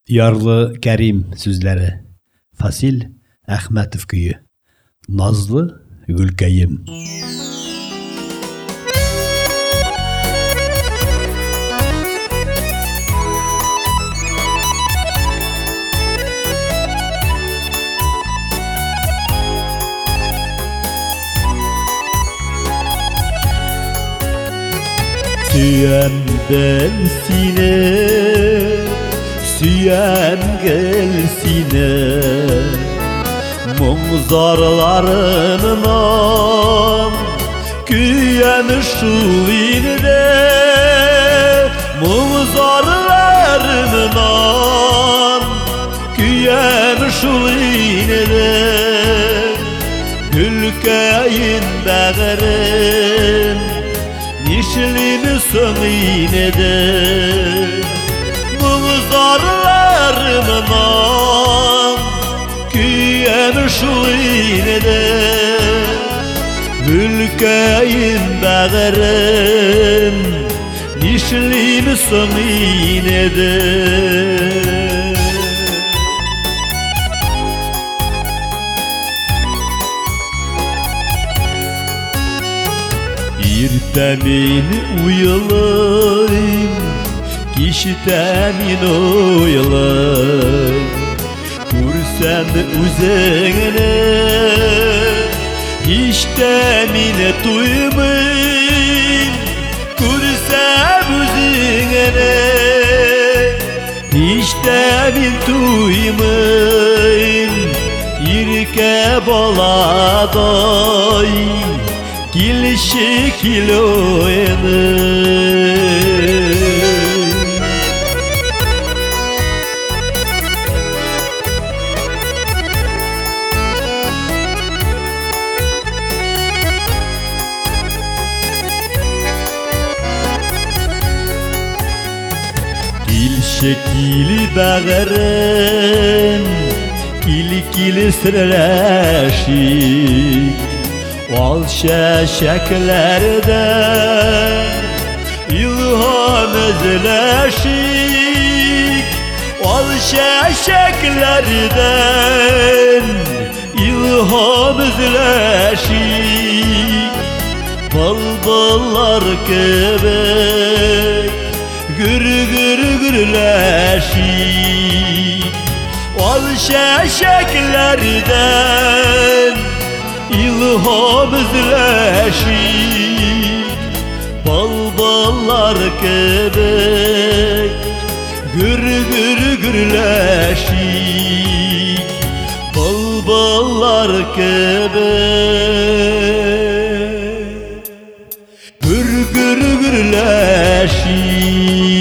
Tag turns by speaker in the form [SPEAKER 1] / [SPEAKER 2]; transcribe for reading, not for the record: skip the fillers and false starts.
[SPEAKER 1] Yarlı Kerim sözleri, Fasil Ahmetov köyü, Nazlı Gülkayım. Süyen ben sine, süyen gelsine, mumzarlarından küyen şu inide, mumzarlarından küyen şu inide, Gülkayın bağırın nişlini sömine mumzarlarından küyen şu inide, Gülkayın bağırın nişlini sömine İrtemin uyulayım, kişitemin uyulayım, Kursem üzerine, iştemine duymayın, Kursem üzerine, iştemin duymayın, İrke baladay Gil şekil oyanır, Gil şekil bağırın, Gil sırlaşık, Al şeşeklerden ilham ezleşik, Al şeşeklerden ilham ezleşik, Balballar kebek gür gür gürleşik, Al şeşeklerden İlham izleşik, balballar kebek gür gür gürleşik, balballar kebek gür gür gürleşik.